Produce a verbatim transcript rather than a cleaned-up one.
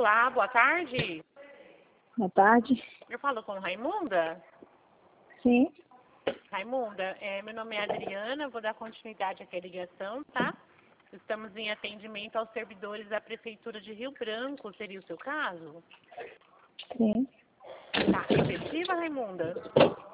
Olá, boa tarde. Boa tarde. Eu falo com Raimunda? Sim. Raimunda, é, meu nome é Adriana, vou dar continuidade aqui à ligação, tá? Estamos em atendimento aos servidores da Prefeitura de Rio Branco, seria o seu caso? Sim. Tá, efetiva, Raimunda?